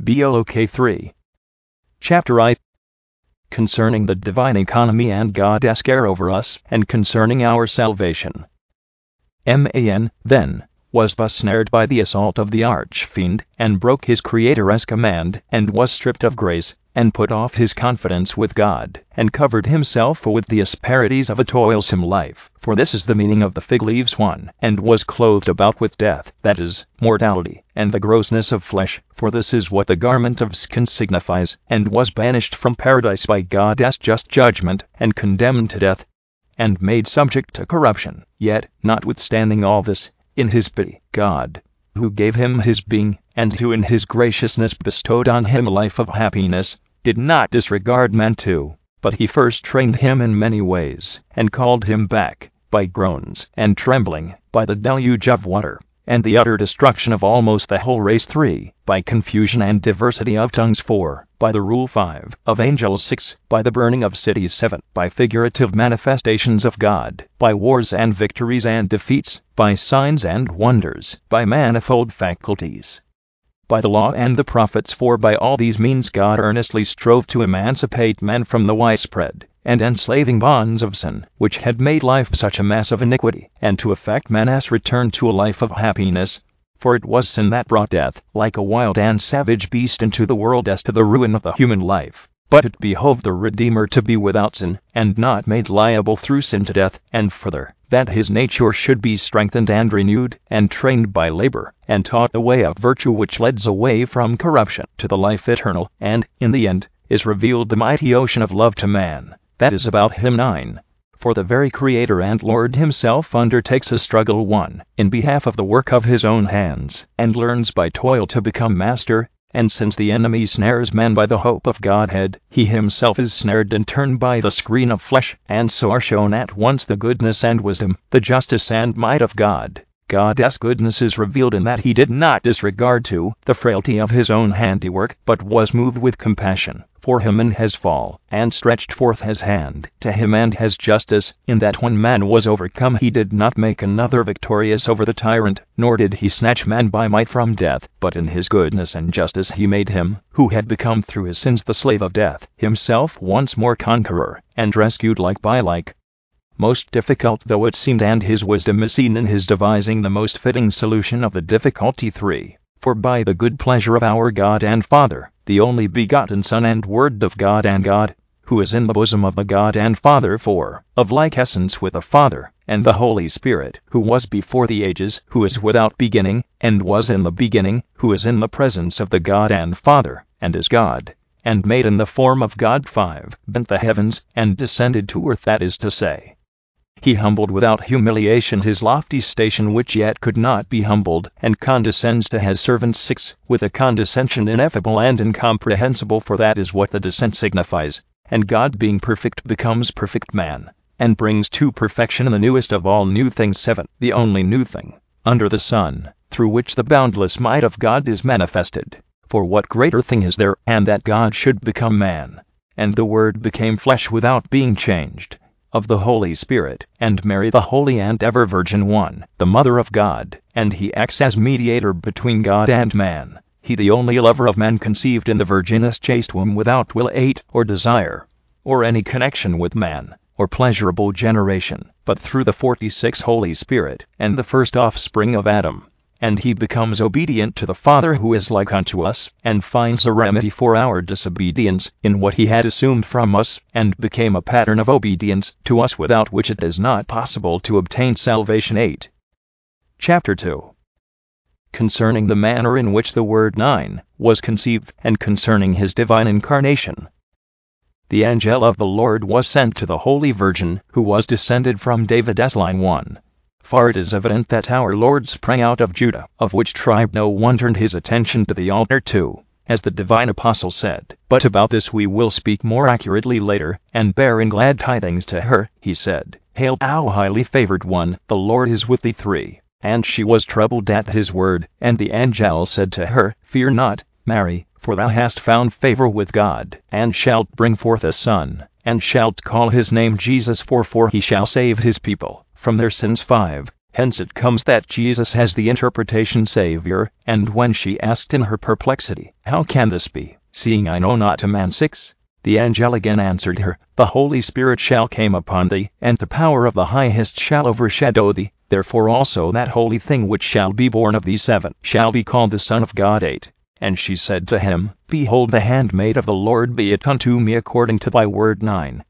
BOK 3. Chapter I. Concerning the divine economy and God's care over us, and concerning our salvation. Man, then, was thus snared by the assault of the arch-fiend, and broke his Creator's command, and was stripped of grace, and put off his confidence with God, and covered himself with the asperities of a toilsome life. For this is the meaning of the fig leaves 1, and was clothed about with death, that is, mortality, and the grossness of flesh, for this is what the garment of skin signifies, and was banished from paradise by God's just judgment, and condemned to death, and made subject to corruption. Yet, notwithstanding all this, in his pity, God, who gave him his being, and who in his graciousness bestowed on him a life of happiness, did not disregard man too, but he first trained him in many ways, and called him back, by groans and trembling, by the deluge of water, and the utter destruction of almost the whole race 3, by confusion and diversity of tongues 4, by the rule 5, of angels 6, by the burning of cities 7, by figurative manifestations of God, by wars and victories and defeats, by signs and wonders, by manifold faculties, by the law and the prophets. For by all these means God earnestly strove to emancipate man from the widespread and enslaving bonds of sin, which had made life such a mass of iniquity, and to effect man's return to a life of happiness. For it was sin that brought death, like a wild and savage beast, into the world as to the ruin of the human life. But it behoved the Redeemer to be without sin, and not made liable through sin to death, and further, that his nature should be strengthened and renewed, and trained by labor, and taught the way of virtue which leads away from corruption to the life eternal, and, in the end, is revealed the mighty ocean of love to man. That is about him 9. For the very Creator and Lord himself undertakes a struggle 1, in behalf of the work of his own hands, and learns by toil to become master. And since the enemy snares man by the hope of Godhead, he himself is snared and turned by the screen of flesh, and so are shown at once the goodness and wisdom, the justice and might of God. God's goodness is revealed in that he did not disregard to the frailty of his own handiwork, but was moved with compassion for him in his fall, and stretched forth his hand to him, and his justice, in that when man was overcome he did not make another victorious over the tyrant, nor did he snatch man by might from death, but in his goodness and justice he made him, who had become through his sins the slave of death, himself once more conqueror, and rescued like by like. Most difficult though it seemed, and his wisdom is seen in his devising the most fitting solution of the difficulty 3. For by the good pleasure of our God and Father, the only begotten Son and Word of God and God, who is in the bosom of the God and Father 4, of like essence with the Father, and the Holy Spirit, who was before the ages, who is without beginning, and was in the beginning, who is in the presence of the God and Father, and is God, and made in the form of God 5, bent the heavens, and descended to earth, that is to say, he humbled without humiliation his lofty station, which yet could not be humbled, and condescends to his servants 6, with a condescension ineffable and incomprehensible, for that is what the descent signifies. And God, being perfect, becomes perfect man, and brings to perfection the newest of all new things 7, the only new thing under the sun, through which the boundless might of God is manifested. For what greater thing is there, and that God should become man? And the Word became flesh without being changed, of the Holy Spirit, and Mary the holy and ever Virgin 1, the Mother of God, and he acts as mediator between God and man, he the only lover of man, conceived in the Virgin's chaste womb without will 8, or desire, or any connection with man, or pleasurable generation, but through the 46 Holy Spirit, and the first offspring of Adam. And he becomes obedient to the Father, who is like unto us, and finds a remedy for our disobedience in what he had assumed from us, and became a pattern of obedience to us, without which it is not possible to obtain salvation 8. Chapter 2. Concerning the manner in which the Word 9 was conceived, and concerning his divine incarnation. The angel of the Lord was sent to the Holy Virgin, who was descended from David's line 1. For it is evident that our Lord sprang out of Judah, of which tribe no one turned his attention to the altar 2, as the divine apostle said. But about this we will speak more accurately later. And bearing glad tidings to her, he said, Hail, thou highly favored one, the Lord is with thee 3. And she was troubled at his word, and the angel said to her, Fear not, Mary, for thou hast found favor with God, and shalt bring forth a son, and shalt call his name Jesus, for he shall save his people from their sins 5. Hence it comes that Jesus has the interpretation Savior, and when she asked in her perplexity, "How can this be, seeing I know not a man?" 6. The angel again answered her, "The Holy Spirit shall come upon thee, and the power of the Highest shall overshadow thee. Therefore also that holy thing which shall be born of thee 7 shall be called the Son of God." 8. And she said to him, "Behold, the handmaid of the Lord, be it unto me according to thy word." 9.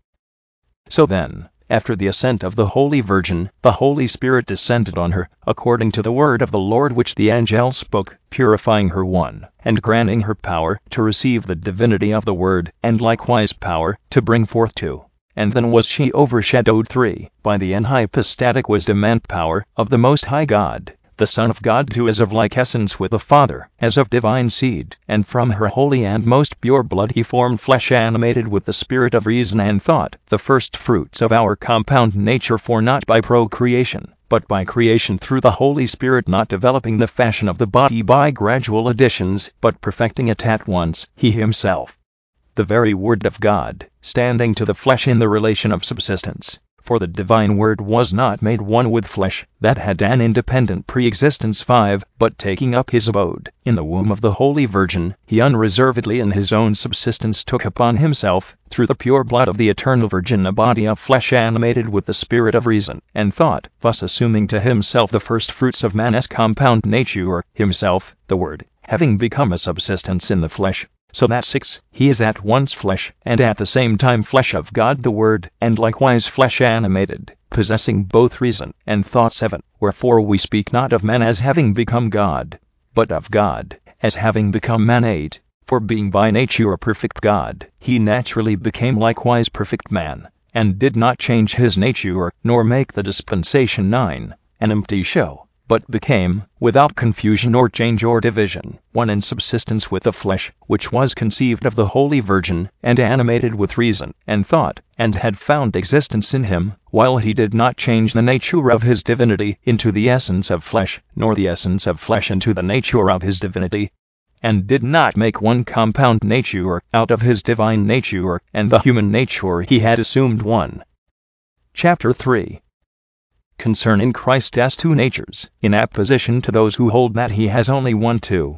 So then, after the ascent of the Holy Virgin, the Holy Spirit descended on her, according to the word of the Lord which the angel spoke, purifying her 1, and granting her power to receive the divinity of the Word, and likewise power to bring forth 2. And then was she overshadowed 3, by the hypostatic wisdom and power of the Most High God, the Son of God, who is of like essence with the Father, as of divine seed, and from her holy and most pure blood he formed flesh, animated with the spirit of reason and thought, the first fruits of our compound nature, for not by procreation, but by creation through the Holy Spirit, not developing the fashion of the body by gradual additions, but perfecting it at once, he himself. The very Word of God, standing to the flesh in the relation of subsistence. For the divine Word was not made one with flesh, that had an independent pre-existence. 5. But taking up his abode in the womb of the Holy Virgin, he unreservedly in his own subsistence took upon himself, through the pure blood of the eternal Virgin, a body of flesh animated with the spirit of reason and thought, thus assuming to himself the first fruits of man's compound nature, himself, the Word, having become a subsistence in the flesh. So that 6. He is at once flesh, and at the same time flesh of God the Word, and likewise flesh animated, possessing both reason and thought. 7. Wherefore we speak not of man as having become God, but of God as having become man. 8. For being by nature a perfect God, he naturally became likewise perfect man, and did not change his nature, nor make the dispensation 9, an empty show, but became, without confusion or change or division, one in subsistence with the flesh, which was conceived of the Holy Virgin, and animated with reason and thought, and had found existence in him, while he did not change the nature of his divinity into the essence of flesh, nor the essence of flesh into the nature of his divinity, and did not make one compound nature out of his divine nature and the human nature he had assumed. 1. Chapter 3. Concerning Christ as 2 natures, in opposition to those who hold that he has only one. 2.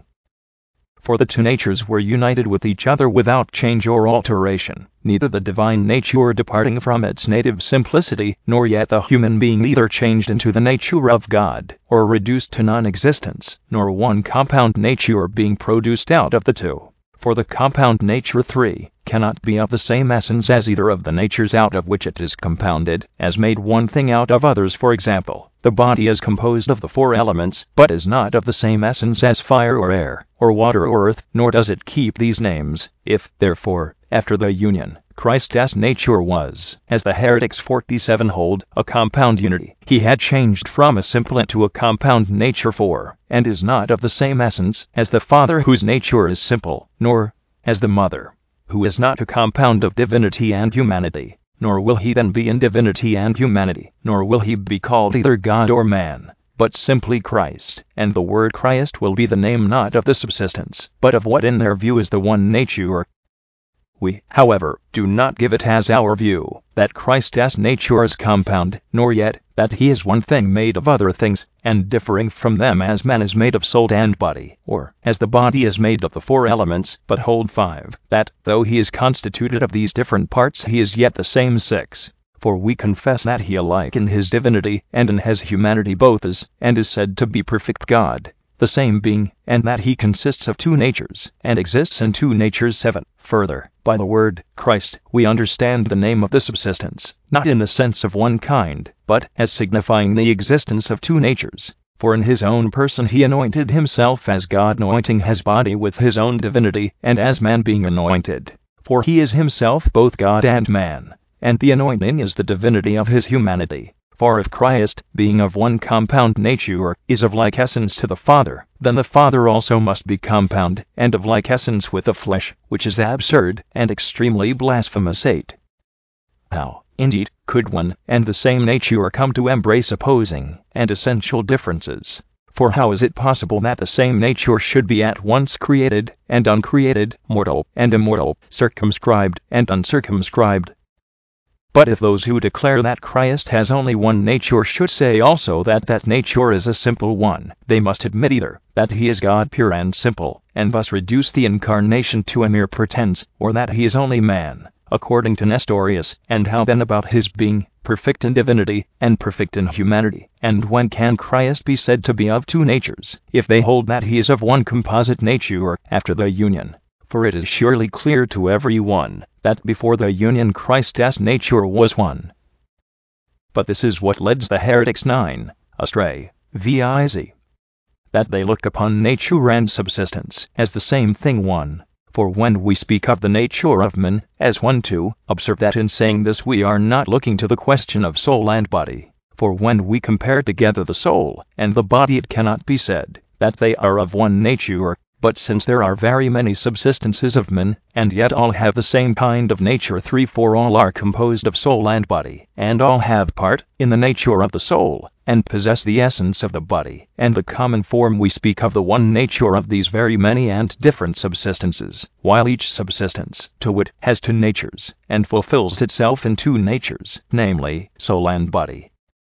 For the 2 natures were united with each other without change or alteration, neither the divine nature departing from its native simplicity, nor yet the human being either changed into the nature of God, or reduced to non-existence, nor one compound nature being produced out of the 2. For the compound nature 3 cannot be of the same essence as either of the natures out of which it is compounded, as made one thing out of others. For example, the body is composed of the 4 elements, but is not of the same essence as fire or air, or water or earth, nor does it keep these names. If, therefore, after the union, Christ's nature was, as the heretics 47 hold, a compound unity, he had changed from a simple into a compound nature 4, and is not of the same essence as the Father, whose nature is simple, nor as the Mother, who is not a compound of divinity and humanity, nor will he then be in divinity and humanity, nor will he be called either God or man, but simply Christ, and the word Christ will be the name not of the subsistence, but of what in their view is the one nature. We, however, do not give it as our view that Christ's nature is compound, nor yet that he is one thing made of other things, and differing from them as man is made of soul and body, or as the body is made of the 4 elements, but hold 5, that, though he is constituted of these different parts, he is yet the same. 6. For we confess that he alike in his divinity and in his humanity both is, and is said to be perfect God, the same being, and that he consists of 2 natures, and exists in 2 natures. 7. Further, by the word Christ, we understand the name of the subsistence, not in the sense of one kind, but as signifying the existence of 2 natures. For in his own person he anointed himself as God, anointing his body with his own divinity, and as man being anointed. For he is himself both God and man, and the anointing is the divinity of his humanity. For if Christ, being of one compound nature, is of like essence to the Father, then the Father also must be compound, and of like essence with the flesh, which is absurd, and extremely blasphemous. 8. How, indeed, could one and the same nature come to embrace opposing and essential differences? For how is it possible that the same nature should be at once created and uncreated, mortal and immortal, circumscribed and uncircumscribed? But if those who declare that Christ has only one nature should say also that that nature is a simple one, they must admit either that he is God pure and simple, and thus reduce the incarnation to a mere pretense, or that he is only man, according to Nestorius. And how then about his being perfect in divinity and perfect in humanity? And when can Christ be said to be of two natures, if they hold that he is of one composite nature after the union? For it is surely clear to every one that before the union Christ's nature was one. But this is what leads the heretics astray, viz. that they look upon nature and subsistence as the same thing one. For when we speak of the nature of man as one too, observe that in saying this we are not looking to the question of soul and body. For when we compare together the soul and the body, it cannot be said that they are of one nature. But since there are very many subsistences of men, and yet all have the same kind of nature, for all are composed of soul and body, and all have part in the nature of the soul, and possess the essence of the body, and the common form, we speak of the one nature of these very many and different subsistences, while each subsistence, to wit, has two natures, and fulfills itself in two natures, namely, soul and body.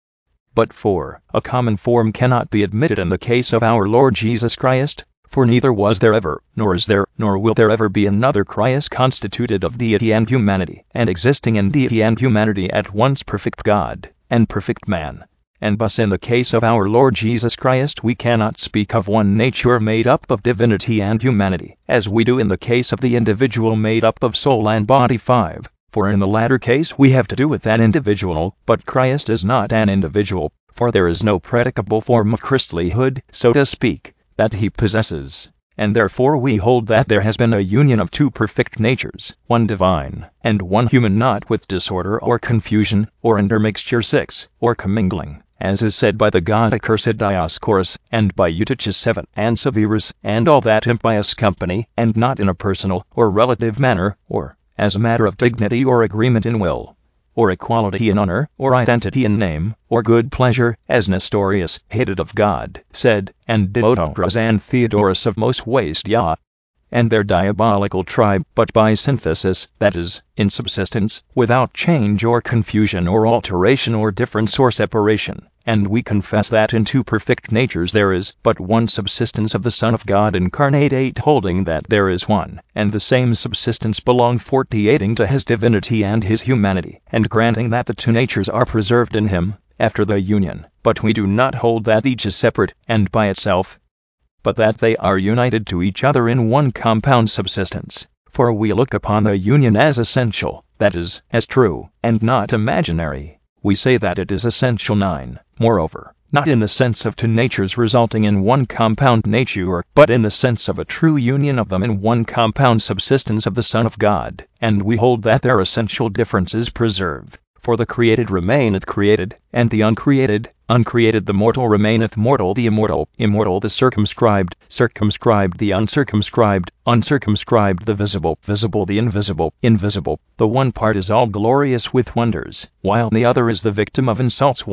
But a common form cannot be admitted in the case of our Lord Jesus Christ. For neither was there ever, nor is there, nor will there ever be another Christ constituted of deity and humanity, and existing in deity and humanity at once, perfect God and perfect man. And thus in the case of our Lord Jesus Christ we cannot speak of one nature made up of divinity and humanity, as we do in the case of the individual made up of soul and body. For in the latter case we have to do with an individual, but Christ is not an individual, for there is no predicable form of Christlyhood, so to speak, that he possesses, and therefore we hold that there has been a union of two perfect natures, one divine and one human, not with disorder or confusion or intermixture, or commingling, as is said by the god accursed Dioscorus, and by Eutychus VII and Severus, and all that impious company, and not in a personal or relative manner, or as a matter of dignity or agreement in will, or equality in honor, or identity in name, or good pleasure, as Nestorius, hated of God, said, and Diodorus and Theodorus of most waste and their diabolical tribe, but by synthesis, that is, in subsistence, without change or confusion or alteration or difference or separation. And we confess that in two perfect natures there is but one subsistence of the Son of God incarnate, holding that there is one and the same subsistence belong fortiating to his divinity and his humanity, and granting that the two natures are preserved in him after the union. But we do not hold that each is separate and by itself, but that they are united to each other in one compound subsistence. For we look upon the union as essential, that is, as true, and not imaginary. We say that it is essential. Moreover, not in the sense of two natures resulting in one compound nature, but in the sense of a true union of them in one compound subsistence of the Son of God. And we hold that their essential difference is preserved. For the created remaineth created, and the uncreated, uncreated. The mortal remaineth mortal, the immortal, immortal. The circumscribed, circumscribed. The uncircumscribed, uncircumscribed. The visible, visible. The invisible, invisible. The one part is all glorious with wonders, while the other is the victim of insults.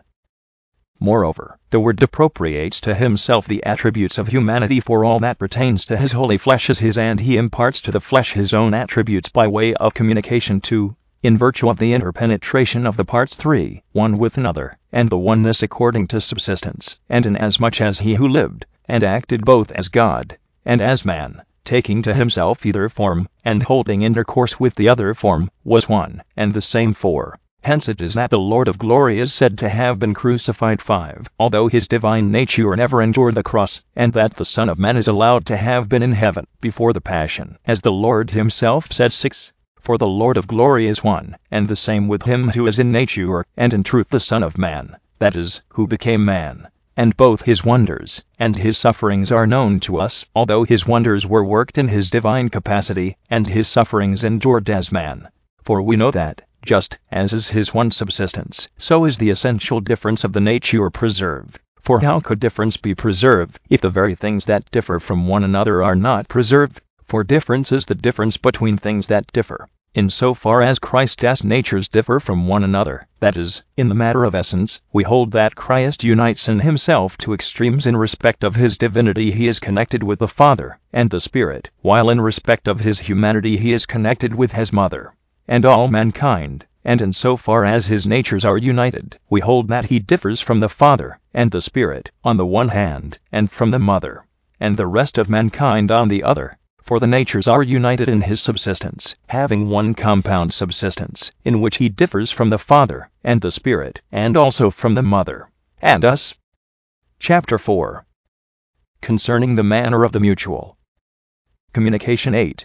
Moreover, the Word appropriates to himself the attributes of humanity, for all that pertains to his holy flesh is his, and he imparts to the flesh his own attributes by way of communication in virtue of the interpenetration of the parts one with another, and the oneness according to subsistence, and inasmuch as he who lived and acted both as God and as man, taking to himself either form, and holding intercourse with the other form, was one and the same. Hence it is that the Lord of glory is said to have been crucified, although his divine nature never endured the cross, and that the Son of Man is allowed to have been in heaven before the passion, as the Lord himself said, For the Lord of glory is one and the same with him who is in nature and in truth the Son of Man, that is, who became man. And both his wonders and his sufferings are known to us, although his wonders were worked in his divine capacity, and his sufferings endured as man. For we know that, just as is his one subsistence, so is the essential difference of the nature preserved. For how could difference be preserved if the very things that differ from one another are not preserved? For difference is the difference between things that differ. In so far as Christ's natures differ from one another, that is, in the matter of essence, we hold that Christ unites in himself to extremes. In respect of his divinity he is connected with the Father and the Spirit, while in respect of his humanity he is connected with his mother. And all mankind, and in so far as his natures are united, we hold that he differs from the Father and the Spirit on the one hand, and from the Mother and the rest of mankind on the other. For the natures are united in his subsistence, having one compound subsistence, in which he differs from the Father and the Spirit, and also from the Mother, and us. Chapter 4. Concerning the manner of the mutual communication. 8.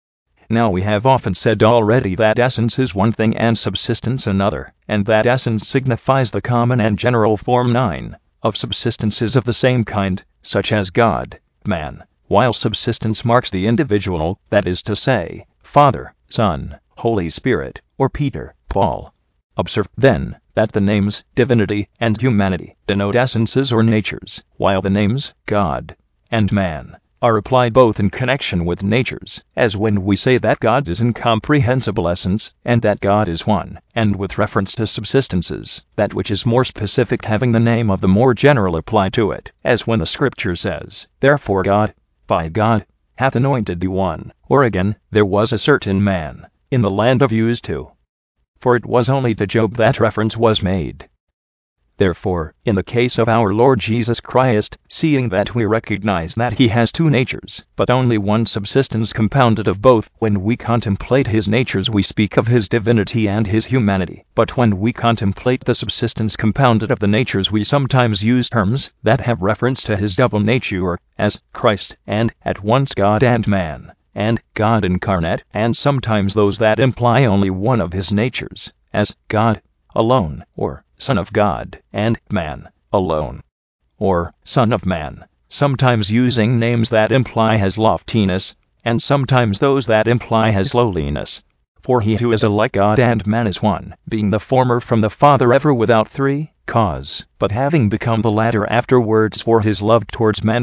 Now we have often said already that essence is one thing and subsistence another, and that essence signifies the common and general form 9 of subsistences of the same kind, such as God, man, while subsistence marks the individual, that is to say, Father, Son, Holy Spirit, or Peter, Paul. Observe, then, that the names divinity and humanity denote essences or natures, while the names God and man are applied both in connection with natures, as when we say that God is incomprehensible essence, and that God is one, and with reference to subsistences, that which is more specific having the name of the more general applied to it, as when the Scripture says, "Therefore God, by God, hath anointed thee one," or again, "There was a certain man in the land of Uz too." For it was only to Job that reference was made. Therefore, in the case of our Lord Jesus Christ, seeing that we recognize that he has two natures, but only one subsistence compounded of both, when we contemplate his natures we speak of his divinity and his humanity, but when we contemplate the subsistence compounded of the natures we sometimes use terms that have reference to his double nature, as Christ, and at once God and man, and God incarnate, and sometimes those that imply only one of his natures, as God alone, or Son of God, and man alone, or Son of Man, sometimes using names that imply his loftiness, and sometimes those that imply his lowliness. For he who is alike God and man is one, being the former from the Father ever without three cause, but having become the latter afterwards for his love towards man.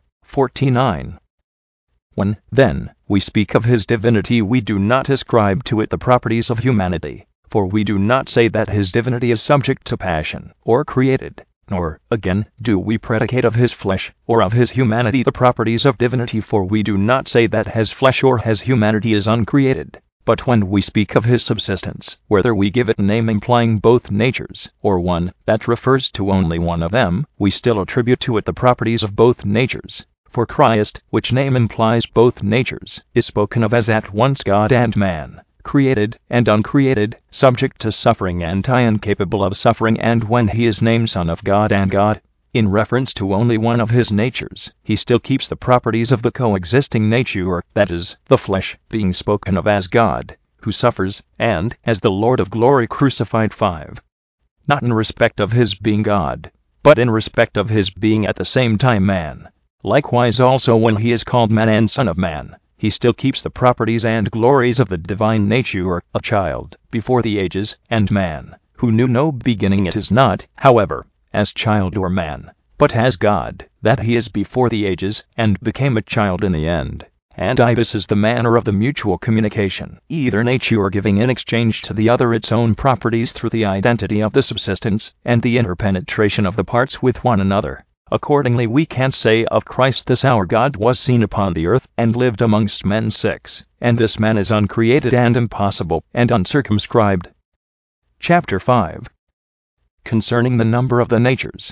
4:49. When, then, we speak of his divinity we do not ascribe to it the properties of humanity, for we do not say that his divinity is subject to passion, or created, nor, again, do we predicate of his flesh, or of his humanity the properties of divinity, for we do not say that his flesh or his humanity is uncreated. But when we speak of his subsistence, whether we give it a name implying both natures, or one that refers to only one of them, we still attribute to it the properties of both natures. For Christ, which name implies both natures, is spoken of as at once God and man, created and uncreated, subject to suffering and incapable of suffering, and when he is named Son of God and God, in reference to only one of his natures, he still keeps the properties of the coexisting nature, that is, the flesh, being spoken of as God, who suffers, and as the Lord of glory crucified. 5. Not in respect of his being God, but in respect of his being at the same time man. Likewise also when he is called man and Son of Man, he still keeps the properties and glories of the divine nature, a child, before the ages, and man, who knew no beginning. It is not, however, as child or man, but as God, that he is before the ages, and became a child in the end. And this is the manner of the mutual communication, either nature giving in exchange to the other its own properties through the identity of the subsistence, and the interpenetration of the parts with one another. Accordingly we can say of Christ, "This our God was seen upon the earth, and lived amongst men." 6. And this man is uncreated and impossible, and uncircumscribed. Chapter 5. Concerning the number of the natures.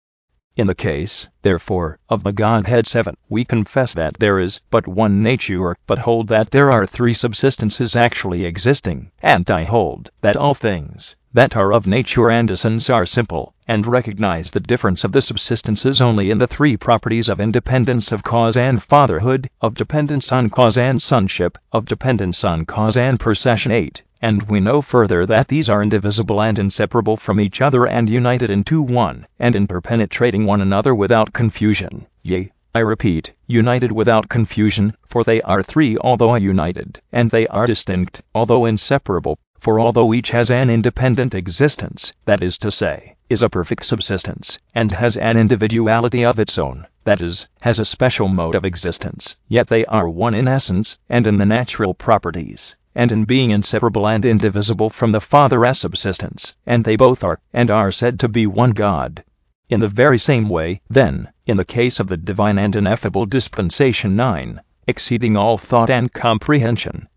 In the case, therefore, of the Godhead 7, we confess that there is but one nature, but hold that there are three subsistences actually existing, and I hold that all things that are of nature and essence are simple, and recognize the difference of the subsistences only in the three properties of independence of cause and fatherhood, of dependence on cause and sonship, of dependence on cause and procession. 8. And we know further that these are indivisible and inseparable from each other, and united into one, and interpenetrating one another without confusion. Yea, I repeat, united without confusion, for they are three although united, and they are distinct although inseparable. For although each has an independent existence, that is to say, is a perfect subsistence, and has an individuality of its own, that is, has a special mode of existence, yet they are one in essence, and in the natural properties, and in being inseparable and indivisible from the Father as subsistence, and they both are, and are said to be one God. In the very same way, then, in the case of the divine and ineffable dispensation 9, exceeding all thought and comprehension,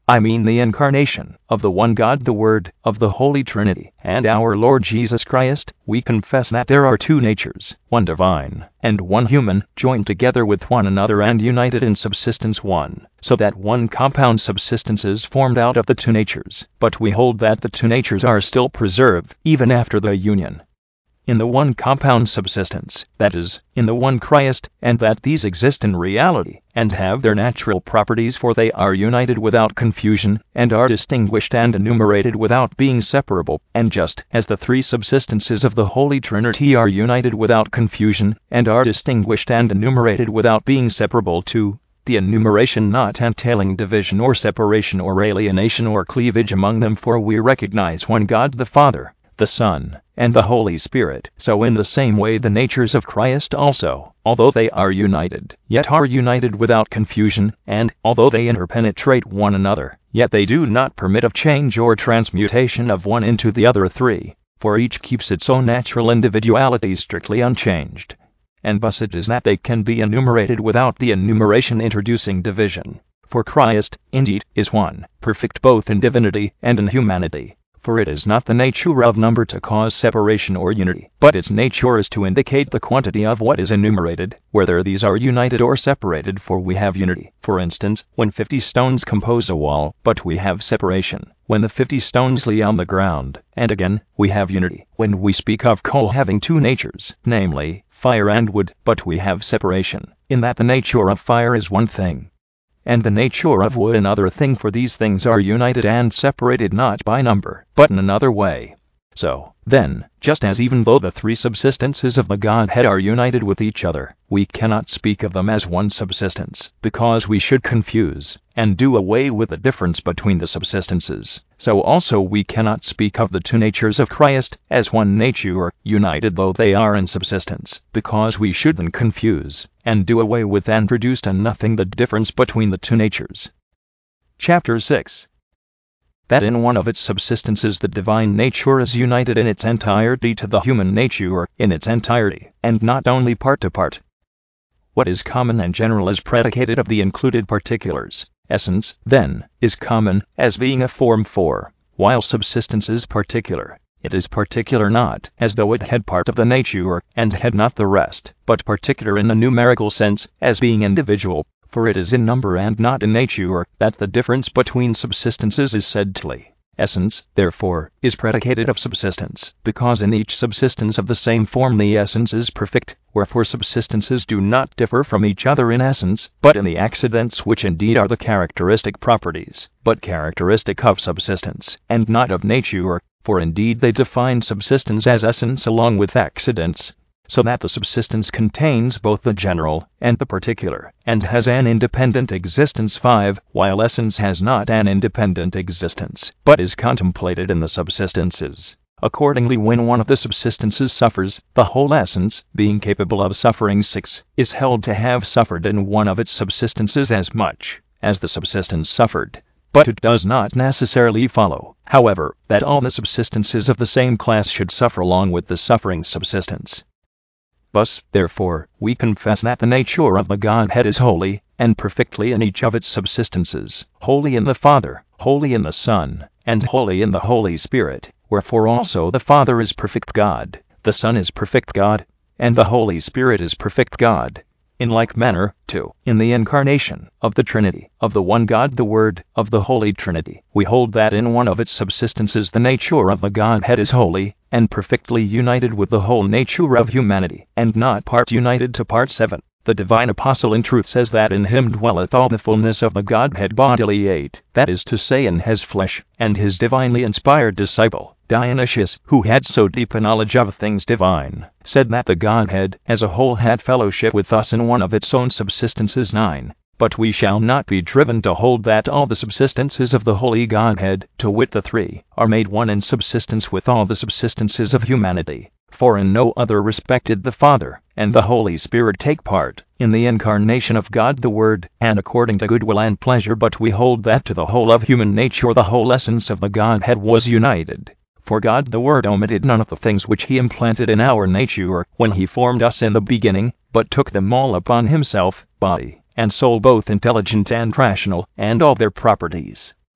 I mean the incarnation of the one God, the Word of the Holy Trinity, and our Lord Jesus Christ, we confess that there are two natures, one divine and one human, joined together with one another and united in subsistence one, so that one compound subsistence is formed out of the two natures. But we hold that the two natures are still preserved, even after the union, in the one compound subsistence, that is, in the one Christ, and that these exist in reality, and have their natural properties, for they are united without confusion, and are distinguished and enumerated without being separable, and just as the three subsistences of the Holy Trinity are united without confusion, and are distinguished and enumerated without being separable too, the enumeration not entailing division or separation or alienation or cleavage among them, for we recognize one God the Father, the Son, and the Holy Spirit. So in the same way the natures of Christ also, although they are united, yet are united without confusion, and, although they interpenetrate one another, yet they do not permit of change or transmutation of one into the other three, for each keeps its own natural individuality strictly unchanged. And thus it is that they can be enumerated without the enumeration introducing division. For Christ, indeed, is one, perfect both in divinity and in humanity. For it is not the nature of number to cause separation or unity, but its nature is to indicate the quantity of what is enumerated, whether these are united or separated, for we have unity. For instance, when 50 stones compose a wall, but we have separation when the 50 stones lay on the ground, and again, we have unity when we speak of coal having two natures, namely, fire and wood, but we have separation, in that the nature of fire is one thing, and the nature of wood another thing, for these things are united and separated not by number, but in another way. So, then, just as even though the three subsistences of the Godhead are united with each other, we cannot speak of them as one subsistence, because we should confuse and do away with the difference between the subsistences, so also we cannot speak of the two natures of Christ as one nature, united though they are in subsistence, because we should then confuse and do away with and reduce to nothing the difference between the two natures. Chapter 6. That in one of its subsistences the divine nature is united in its entirety to the human nature in its entirety, and not only part to part. What is common and general is predicated of the included particulars. Essence, then, is common, as being a form for, while subsistence is particular. It is particular not as though it had part of the nature, and had not the rest, but particular in a numerical sense, as being individual. For it is in number and not in nature that the difference between subsistences is said to lie. Essence, therefore, is predicated of subsistence, because in each subsistence of the same form the essence is perfect, wherefore subsistences do not differ from each other in essence, but in the accidents, which indeed are the characteristic properties, but characteristic of subsistence, and not of nature, for indeed they define subsistence as essence along with accidents, so that the subsistence contains both the general and the particular, and has an independent existence 5, while essence has not an independent existence, but is contemplated in the subsistences. Accordingly, when one of the subsistences suffers, the whole essence, being capable of suffering 6, is held to have suffered in one of its subsistences as much as the subsistence suffered. But it does not necessarily follow, however, that all the subsistences of the same class should suffer along with the suffering subsistence. Thus, therefore, we confess that the nature of the Godhead is holy, and perfectly in each of its subsistences, holy in the Father, holy in the Son, and holy in the Holy Spirit, wherefore also the Father is perfect God, the Son is perfect God, and the Holy Spirit is perfect God. In like manner, too, in the incarnation of the Trinity, of the one God, the Word of the Holy Trinity, we hold that in one of its subsistences the nature of the Godhead is holy, and perfectly united with the whole nature of humanity, and not part united to part. 7. The divine apostle in truth says that in him dwelleth all the fullness of the Godhead bodily. 8. That is to say, in his flesh, and his divinely inspired disciple, Dionysius, who had so deep a knowledge of things divine, said that the Godhead as a whole had fellowship with us in one of its own subsistences. 9. But we shall not be driven to hold that all the subsistences of the Holy Godhead, to wit the three, are made one in subsistence with all the subsistences of humanity. For in no other respect did the Father and the Holy Spirit take part in the incarnation of God the Word, and according to goodwill and pleasure, but we hold that to the whole of human nature the whole essence of the Godhead was united. For God the Word omitted none of the things which he implanted in our nature when he formed us in the beginning, but took them all upon himself, body and soul, both intelligent and rational, and all their properties.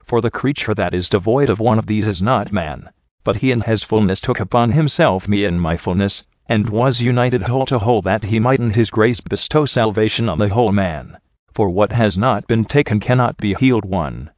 For the creature that is devoid of one of these is not man, but he in his fullness took upon himself me and my fullness, and was united whole to whole, that he might in his grace bestow salvation on the whole man. For what has not been taken cannot be healed. 1.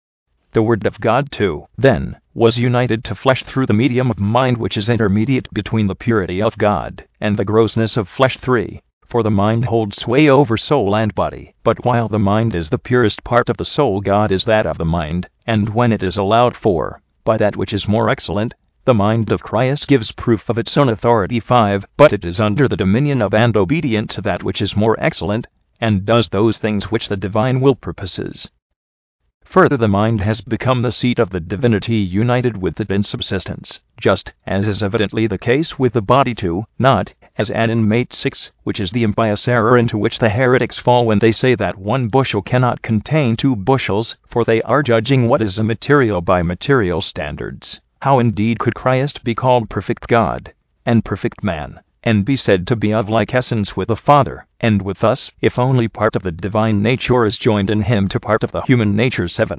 The Word of God, too, then, was united to flesh through the medium of mind, which is intermediate between the purity of God and the grossness of flesh. 3. For the mind holds sway over soul and body, but while the mind is the purest part of the soul, God is that of the mind, and when it is allowed for, by that which is more excellent, the mind of Christ gives proof of its own authority. 5. But it is under the dominion of and obedient to that which is more excellent, and does those things which the divine will purposes. Further, the mind has become the seat of the divinity, united with it in subsistence, just as is evidently the case with the body too, not, as in Mate 6, which is the impious error into which the heretics fall when they say that 1 bushel cannot contain 2 bushels, for they are judging what is immaterial by material standards. How indeed could Christ be called perfect God and perfect man, and be said to be of like essence with the Father and with us, if only part of the divine nature is joined in him to part of the human nature? 7.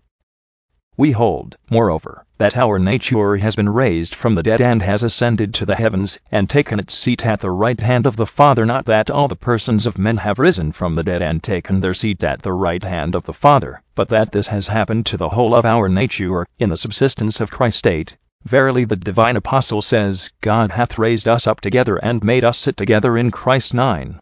We hold, moreover, that our nature has been raised from the dead and has ascended to the heavens and taken its seat at the right hand of the Father, not that all the persons of men have risen from the dead and taken their seat at the right hand of the Father, but that this has happened to the whole of our nature in the subsistence of Christ. 8. Verily the divine apostle says, God hath raised us up together and made us sit together in Christ. 9.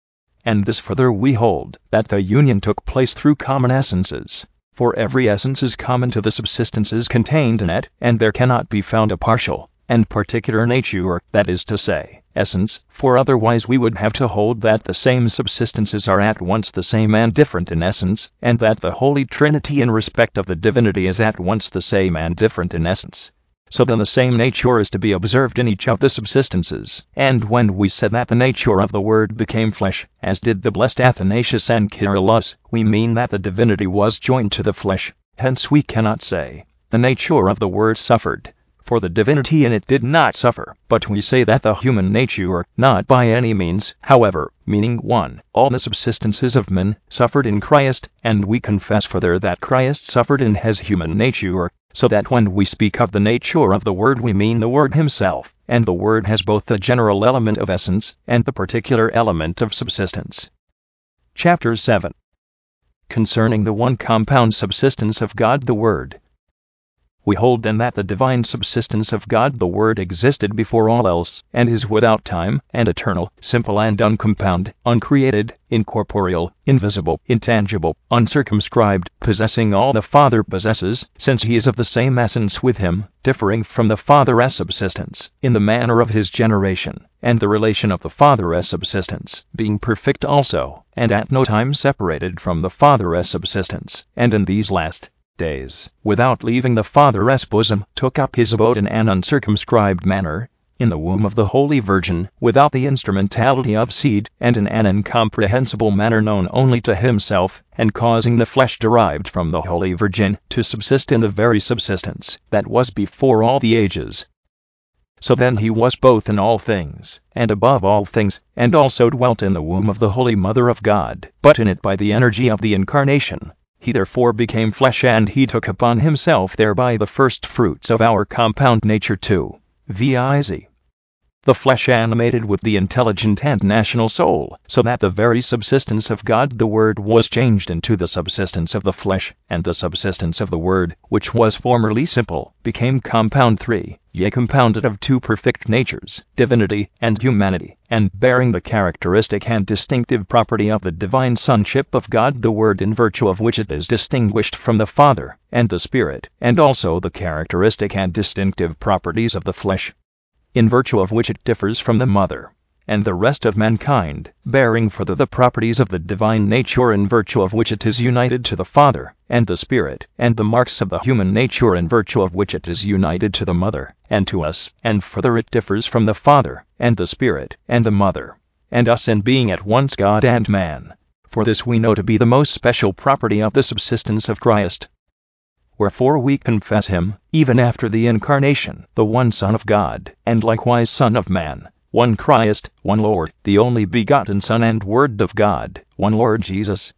And this further we hold, that the union took place through common essences. For every essence is common to the subsistences contained in it, and there cannot be found a partial and particular nature, that is to say, essence, for otherwise we would have to hold that the same subsistences are at once the same and different in essence, and that the Holy Trinity in respect of the divinity is at once the same and different in essence. So then the same nature is to be observed in each of the subsistences. And when we said that the nature of the Word became flesh, as did the blessed Athanasius and Kyrillus, we mean that the divinity was joined to the flesh. Hence we cannot say, the nature of the Word suffered, for the divinity in it did not suffer, but we say that the human nature, not by any means, however, meaning 1. All the subsistences of men, suffered in Christ, and we confess further that Christ suffered in his human nature, so that when we speak of the nature of the Word we mean the Word himself, and the Word has both the general element of essence and the particular element of subsistence. Chapter 7. Concerning the one compound subsistence of God the Word. We hold then that the divine subsistence of God the Word existed before all else, and is without time, and eternal, simple and uncompound, uncreated, incorporeal, invisible, intangible, uncircumscribed, possessing all the Father possesses, since he is of the same essence with him, differing from the Father as subsistence, in the manner of his generation, and the relation of the Father as subsistence, being perfect also, and at no time separated from the Father as subsistence, and in these last days, without leaving the Father's bosom, took up his abode in an uncircumscribed manner, in the womb of the Holy Virgin, without the instrumentality of seed, and in an incomprehensible manner known only to himself, and causing the flesh derived from the Holy Virgin to subsist in the very subsistence that was before all the ages. So then he was both in all things, and above all things, and also dwelt in the womb of the Holy Mother of God, but in it by the energy of the Incarnation. He therefore became flesh, and he took upon himself thereby the first fruits of our compound nature too, viz. the flesh animated with the intelligent and national soul, so that the very subsistence of God the Word was changed into the subsistence of the flesh, and the subsistence of the Word, which was formerly simple, became compound 3, yea compounded of 2 perfect natures, divinity and humanity, and bearing the characteristic and distinctive property of the divine sonship of God the Word, in virtue of which it is distinguished from the Father and the Spirit, and also the characteristic and distinctive properties of the flesh, in virtue of which it differs from the mother and the rest of mankind, bearing further the properties of the divine nature, in virtue of which it is united to the Father and the Spirit, and the marks of the human nature, in virtue of which it is united to the mother and to us, and further it differs from the Father and the Spirit and the mother and us in being at once God and man. For this we know to be the most special property of the subsistence of Christ. Wherefore we confess him, even after the Incarnation, the one Son of God, and likewise Son of Man, one Christ, one Lord, the only begotten Son and Word of God, one Lord Jesus,